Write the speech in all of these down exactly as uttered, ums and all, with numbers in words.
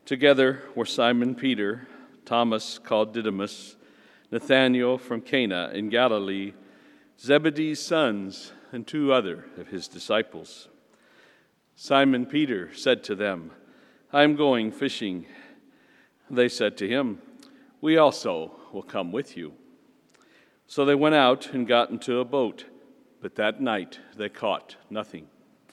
Together were Simon Peter, Thomas called Didymus, Nathanael from Cana in Galilee, Zebedee's sons, and two other of his disciples. Simon Peter said to them, "I am going fishing." They said to him, "We also will come with you." So they went out and got into a boat, but that night they caught nothing.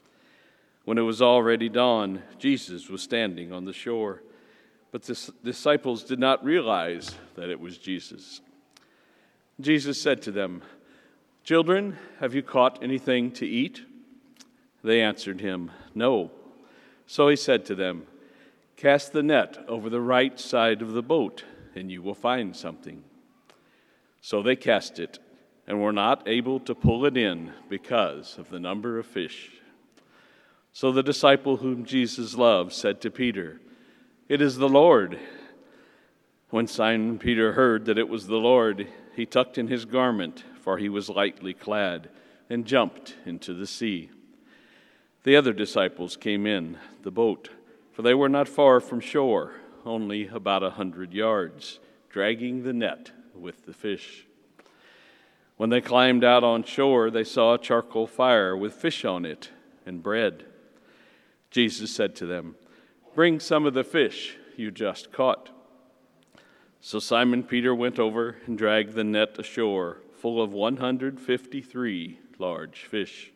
When it was already dawn, Jesus was standing on the shore, but the disciples did not realize that it was Jesus. Jesus said to them, "Children, have you caught anything to eat?" They answered him, "No." So he said to them, "Cast the net over the right side of the boat, and you will find something." So they cast it, and were not able to pull it in because of the number of fish. So the disciple whom Jesus loved said to Peter, "It is the Lord." When Simon Peter heard that it was the Lord, he tucked in his garment, for he was lightly clad, and jumped into the sea. The other disciples came in the boat, for they were not far from shore, only about a hundred yards, dragging the net with the fish. When they climbed out on shore, they saw a charcoal fire with fish on it and bread. Jesus said to them, "Bring some of the fish you just caught." So Simon Peter went over and dragged the net ashore, full of one hundred fifty-three large fish.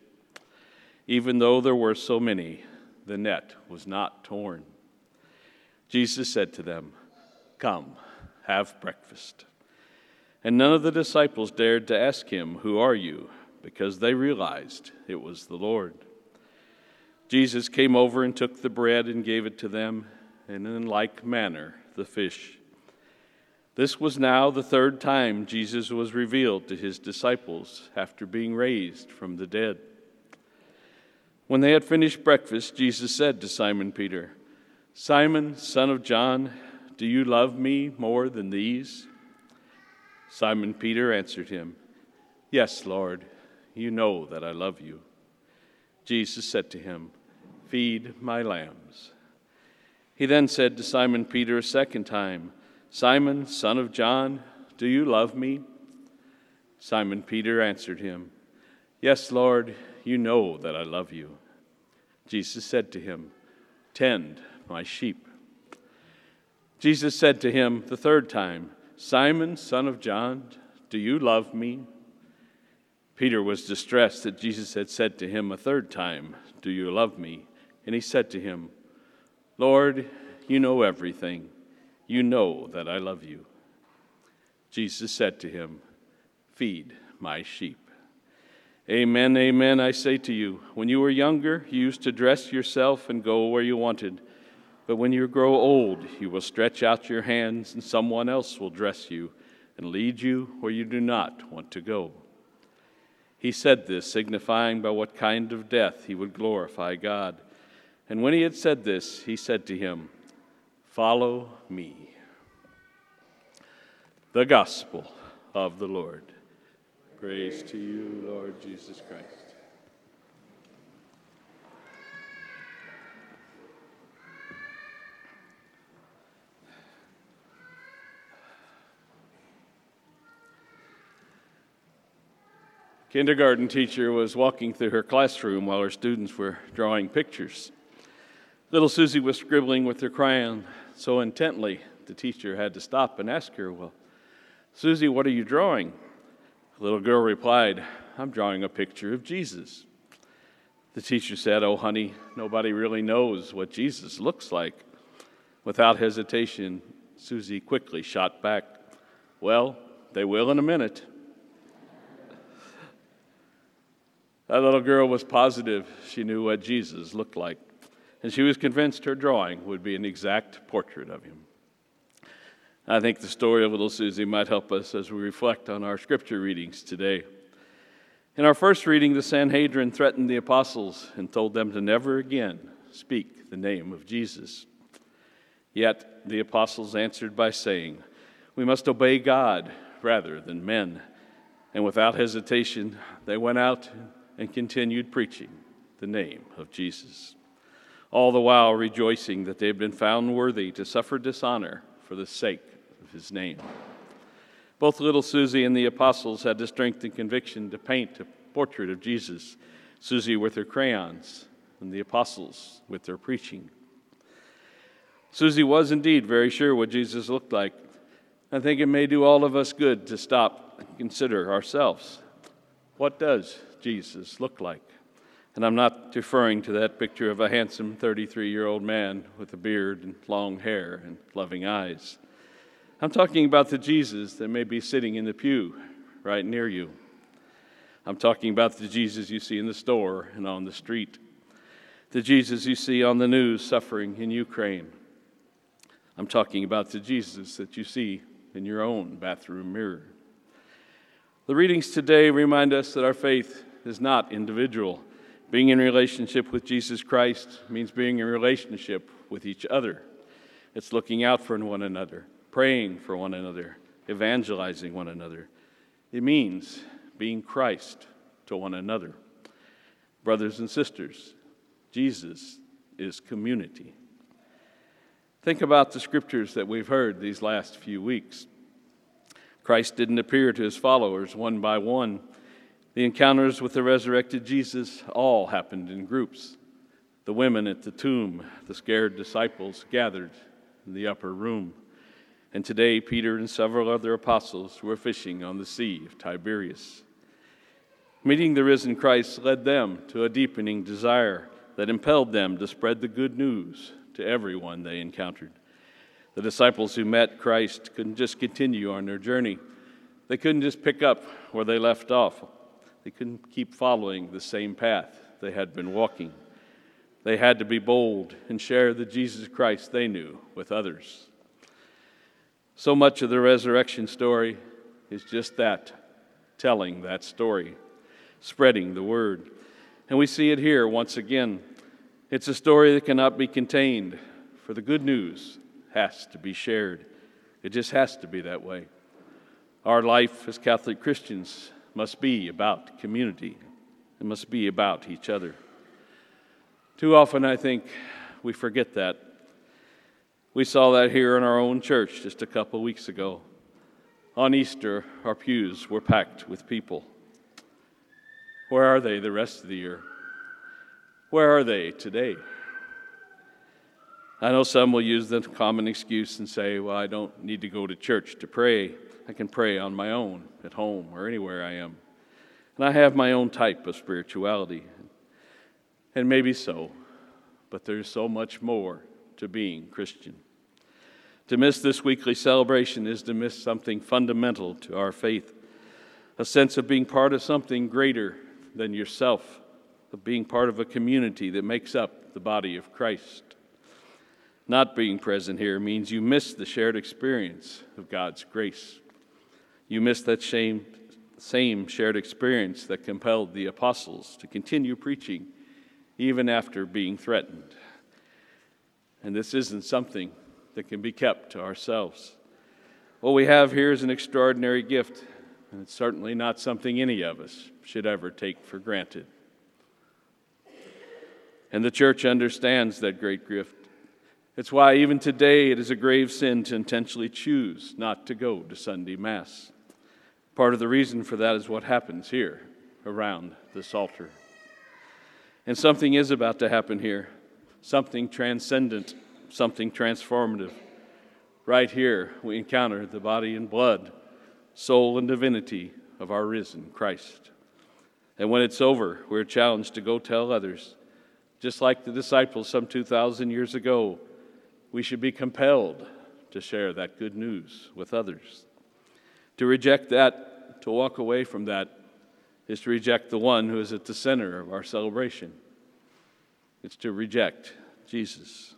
Even though there were so many, the net was not torn. Jesus said to them, "Come, have breakfast." And none of the disciples dared to ask him, "Who are you?" because they realized it was the Lord. Jesus came over and took the bread and gave it to them, and in like manner the fish. This was now the third time Jesus was revealed to his disciples after being raised from the dead. When they had finished breakfast, Jesus said to Simon Peter, "Simon, son of John, do you love me more than these?" Simon Peter answered him, "Yes, Lord, you know that I love you." Jesus said to him, "Feed my lambs." He then said to Simon Peter a second time, "Simon, son of John, do you love me?" Simon Peter answered him, "Yes, Lord, you know that I love you." Jesus said to him, "Tend my sheep." Jesus said to him the third time, "Simon, son of John, do you love me?" Peter was distressed that Jesus had said to him a third time, "Do you love me?" And he said to him, "Lord, you know everything. You know that I love you." Jesus said to him, "Feed my sheep." Amen, amen, I say to you, when you were younger, you used to dress yourself and go where you wanted. But when you grow old, you will stretch out your hands, and someone else will dress you and lead you where you do not want to go. He said this, signifying by what kind of death he would glorify God. And when he had said this, he said to him, "Follow me." The Gospel of the Lord. Praise to you, Lord Jesus Christ. Kindergarten teacher was walking through her classroom while her students were drawing pictures. Little Susie was scribbling with her crayon so intently the teacher had to stop and ask her, "Well, Susie, what are you drawing?" The little girl replied, "I'm drawing a picture of Jesus." The teacher said, "Oh, honey, nobody really knows what Jesus looks like." Without hesitation, Susie quickly shot back, "Well, they will in a minute." That little girl was positive she knew what Jesus looked like, and she was convinced her drawing would be an exact portrait of him. I think the story of little Susie might help us as we reflect on our scripture readings today. In our first reading, the Sanhedrin threatened the apostles and told them to never again speak the name of Jesus. Yet the apostles answered by saying, "We must obey God rather than men." And without hesitation, they went out and continued preaching the name of Jesus. all the while rejoicing that they had been found worthy to suffer dishonor for the sake of his name. Both little Susie and the apostles had the strength and conviction to paint a portrait of Jesus, Susie with her crayons, and the apostles with their preaching. Susie was indeed very sure what Jesus looked like. I think it may do all of us good to stop and consider ourselves. What does Jesus look like? And I'm not referring to that picture of a handsome thirty-three-year-old man with a beard and long hair and loving eyes. I'm talking about the Jesus that may be sitting in the pew right near you. I'm talking about the Jesus you see in the store and on the street. The Jesus you see on the news suffering in Ukraine. I'm talking about the Jesus that you see in your own bathroom mirror. The readings today remind us that our faith is not individual. Being in relationship with Jesus Christ means being in relationship with each other. It's looking out for one another, praying for one another, evangelizing one another. It means being Christ to one another. Brothers and sisters, Jesus is community. Think about the scriptures that we've heard these last few weeks. Christ didn't appear to his followers one by one. The encounters with the resurrected Jesus all happened in groups. The women at the tomb, the scared disciples gathered in the upper room. And today, Peter and several other apostles were fishing on the Sea of Tiberias. Meeting the risen Christ led them to a deepening desire that impelled them to spread the good news to everyone they encountered. The disciples who met Christ couldn't just continue on their journey. They couldn't just pick up where they left off. They couldn't keep following the same path they had been walking. They had to be bold and share the Jesus Christ they knew with others. So much of the resurrection story is just that, telling that story, spreading the word. And we see it here once again. It's a story that cannot be contained, for the good news has to be shared. It just has to be that way. Our life as Catholic Christians must be about community. It must be about each other. Too often, I think, we forget that. We saw that here in our own church just a couple weeks ago. On Easter, our pews were packed with people. Where are they the rest of the year? Where are they today? I know some will use the common excuse and say, well, I don't need to go to church to pray. I can pray on my own, at home, or anywhere I am. And I have my own type of spirituality. And maybe so, but there's so much more to being Christian. To miss this weekly celebration is to miss something fundamental to our faith, a sense of being part of something greater than yourself, of being part of a community that makes up the body of Christ. Not being present here means you miss the shared experience of God's grace. You miss that same, same shared experience that compelled the apostles to continue preaching even after being threatened. And this isn't something that can be kept to ourselves. What we have here is an extraordinary gift, and it's certainly not something any of us should ever take for granted. And the church understands that great gift. It's why even today it is a grave sin to intentionally choose not to go to Sunday Mass. Part of the reason for that is what happens here around this altar. And something is about to happen here, something transcendent, something transformative. Right here we encounter the body and blood, soul and divinity of our risen Christ. And when it's over, we're challenged to go tell others. Just like the disciples some two thousand years ago, we should be compelled to share that good news with others. To reject that, to walk away from that, is to reject the one who is at the center of our celebration. It's to reject Jesus.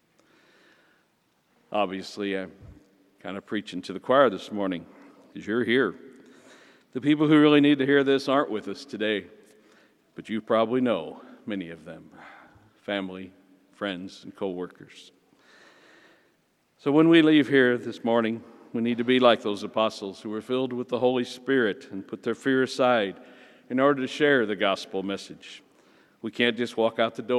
Obviously, I'm kind of preaching to the choir this morning, because you're here. The people who really need to hear this aren't with us today, but you probably know many of them, family, friends, and co-workers. So when we leave here this morning, we need to be like those apostles who were filled with the Holy Spirit and put their fear aside in order to share the gospel message. We can't just walk out the door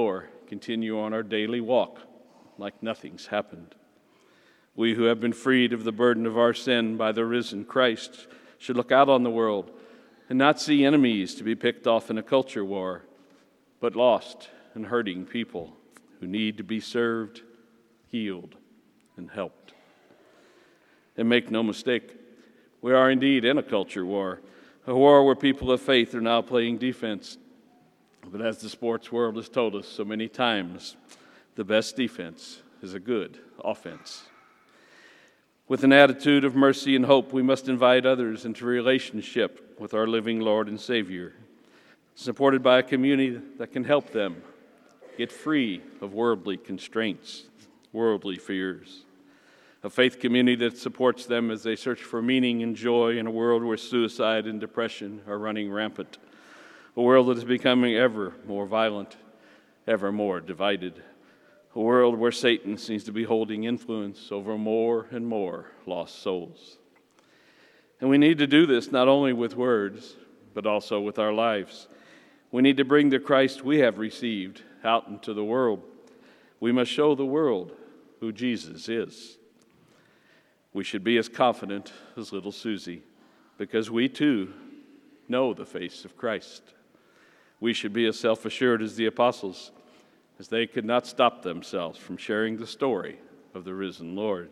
continue on our daily walk like nothing's happened. We who have been freed of the burden of our sin by the risen Christ should look out on the world and not see enemies to be picked off in a culture war, but lost and hurting people who need to be served, healed, and helped. And make no mistake, we are indeed in a culture war, a war where people of faith are now playing defense. But as the sports world has told us so many times, the best defense is a good offense. With an attitude of mercy and hope, we must invite others into relationship with our living Lord and Savior, supported by a community that can help them get free of worldly constraints, worldly fears. A faith community that supports them as they search for meaning and joy in a world where suicide and depression are running rampant. A world that is becoming ever more violent, ever more divided. A world where Satan seems to be holding influence over more and more lost souls. And we need to do this not only with words, but also with our lives. We need to bring the Christ we have received out into the world. We must show the world who Jesus is. We should be as confident as little Susie, because we too know the face of Christ. We should be as self-assured as the apostles, as they could not stop themselves from sharing the story of the risen Lord.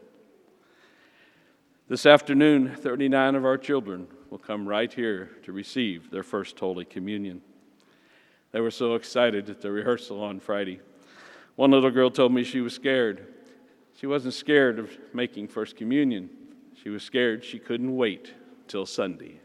This afternoon, thirty-nine of our children will come right here to receive their first Holy Communion. They were so excited at the rehearsal on Friday. One little girl told me she was scared. She wasn't scared of making First Communion. She was scared she couldn't wait till Sunday.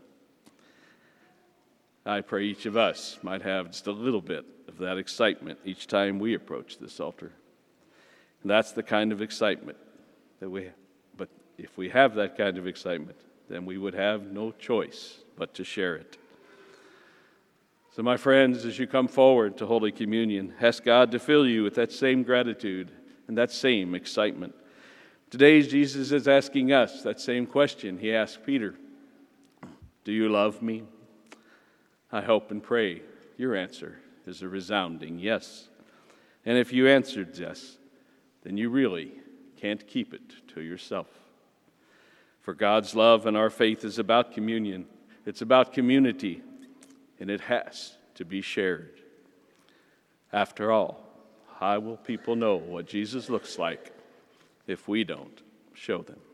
I pray each of us might have just a little bit of that excitement each time we approach this altar. And that's the kind of excitement that we have. But if we have that kind of excitement, then we would have no choice but to share it. So my friends, as you come forward to Holy Communion, ask God to fill you with that same gratitude and that same excitement. Today, Jesus is asking us that same question he asked Peter. Do you love me? I hope and pray your answer is a resounding yes. And if you answered yes, then you really can't keep it to yourself. For God's love and our faith is about communion. It's about community, and it has to be shared. After all, how will people know what Jesus looks like if we don't show them?